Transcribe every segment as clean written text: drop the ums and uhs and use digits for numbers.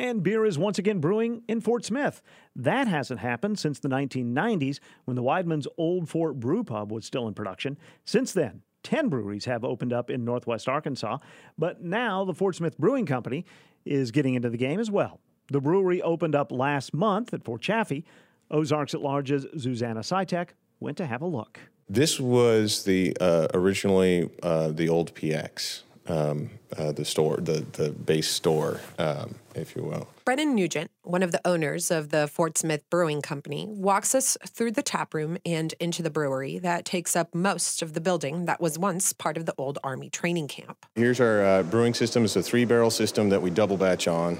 And beer is once again brewing in Fort Smith. That hasn't happened since the 1990s when the Weidman's Old Fort Brew Pub was still in production. Since then, 10 breweries have opened up in northwest Arkansas, but now the Fort Smith Brewing Company is getting into the game as well. The brewery opened up last month at Fort Chaffee. Ozarks at Large's Zuzana Sitek went to have a look. This was the originally the old PX. The store, the base store, if you will. Brennan Nugent, one of the owners of the Fort Smith Brewing Company, walks us through the tap room and into the brewery that takes up most of the building that was once part of the old Army training camp. Here's our brewing system. It's a 3-barrel system that we double batch on.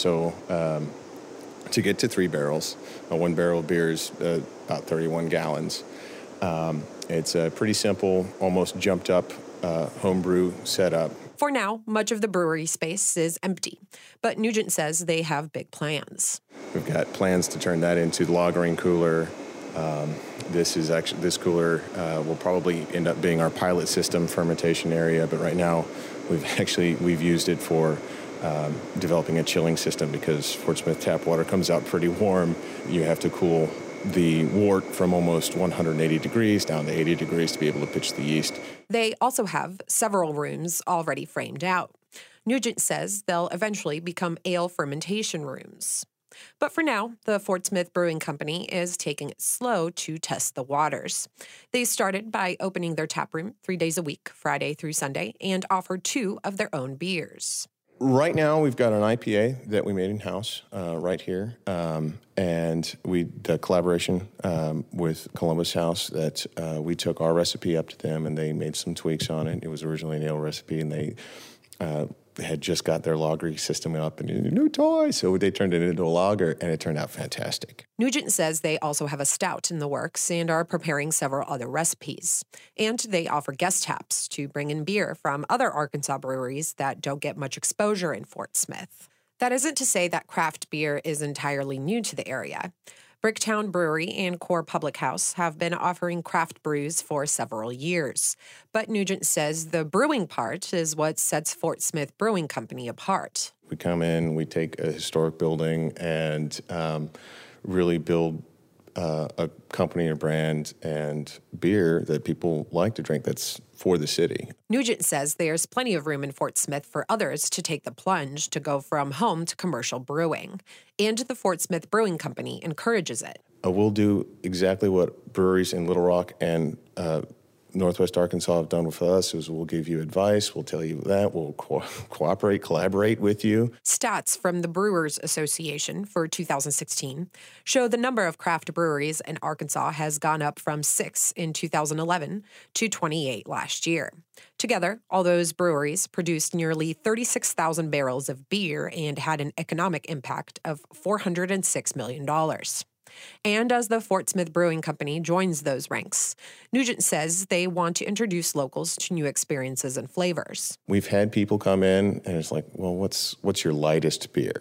To get to 3 barrels, 1 barrel of beer is about 31 gallons. It's a pretty simple, almost jumped up homebrew setup. For now, much of the brewery space is empty, but Nugent says they have big plans. We've got plans to turn that into the lagering cooler. This cooler will probably end up being our pilot system fermentation area, but right now we've used it for developing a chilling system because Fort Smith tap water comes out pretty warm. You have to cool the wort from almost 180 degrees down to 80 degrees to be able to pitch the yeast. They also have several rooms already framed out. Nugent says they'll eventually become ale fermentation rooms. But for now, the Fort Smith Brewing Company is taking it slow to test the waters. They started by opening their tap room 3 days a week, Friday through Sunday, and offered 2 of their own beers. Right now, we've got an IPA that we made in-house right here, and the collaboration with Columbus House that we took our recipe up to them, and they made some tweaks on it. It was originally an ale recipe, and they had just got their lager system up and a new toy, so they turned it into a lager, and it turned out fantastic. Nugent says they also have a stout in the works and are preparing several other recipes. And they offer guest taps to bring in beer from other Arkansas breweries that don't get much exposure in Fort Smith. That isn't to say that craft beer is entirely new to the area. Bricktown Brewery and Core Public House have been offering craft brews for several years. But Nugent says the brewing part is what sets Fort Smith Brewing Company apart. We come in, we take a historic building and really build a company, a brand, and beer that people like to drink that's for the city. Nugent says there's plenty of room in Fort Smith for others to take the plunge to go from home to commercial brewing. And the Fort Smith Brewing Company encourages it. We'll do exactly what breweries in Little Rock and Northwest Arkansas have done with us is we'll give you advice, we'll tell you that, we'll cooperate, collaborate with you. Stats from the Brewers Association for 2016 show the number of craft breweries in Arkansas has gone up from 6 in 2011 to 28 last year. Together, all those breweries produced nearly 36,000 barrels of beer and had an economic impact of $406 million. And as the Fort Smith Brewing Company joins those ranks, Nugent says they want to introduce locals to new experiences and flavors. We've had people come in and it's like, well, what's your lightest beer?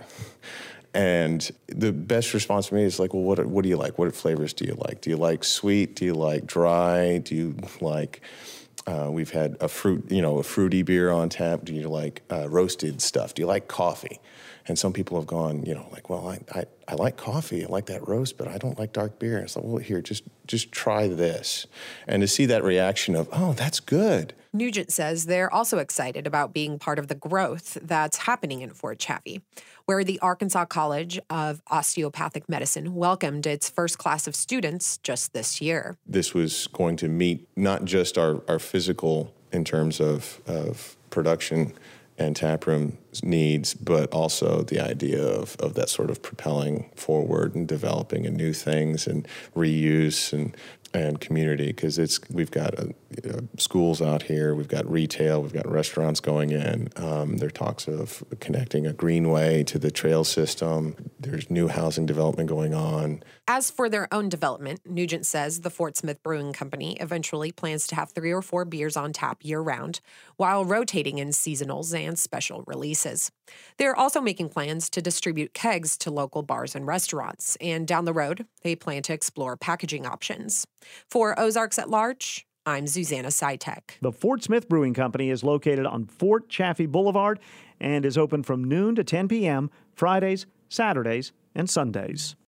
And the best response to me is like, well, what do you like? What flavors do you like? Do you like sweet? Do you like dry? Do you like... we've had a fruity beer on tap. Do you like roasted stuff? Do you like coffee? And some people have gone, like, well, I like coffee. I like that roast, but I don't like dark beer. And it's like, well, here, just try this. And to see that reaction of, oh, that's good. Nugent says they're also excited about being part of the growth that's happening in Fort Chaffee, where the Arkansas College of Osteopathic Medicine welcomed its first class of students just this year. This was going to meet not just our physical in terms of production and taproom needs, but also the idea of that sort of propelling forward and developing new things and reuse and community, because we've got schools out here, we've got retail, we've got restaurants going in. There are talks of connecting a greenway to the trail system. There's new housing development going on. As for their own development, Nugent says the Fort Smith Brewing Company eventually plans to have 3 or 4 beers on tap year-round, while rotating in seasonals and special releases. They're also making plans to distribute kegs to local bars and restaurants, and down the road, they plan to explore packaging options. For Ozarks at Large, I'm Zuzana Sitek. The Fort Smith Brewing Company is located on Fort Chaffee Boulevard and is open from noon to 10 p.m. Fridays, Saturdays, and Sundays.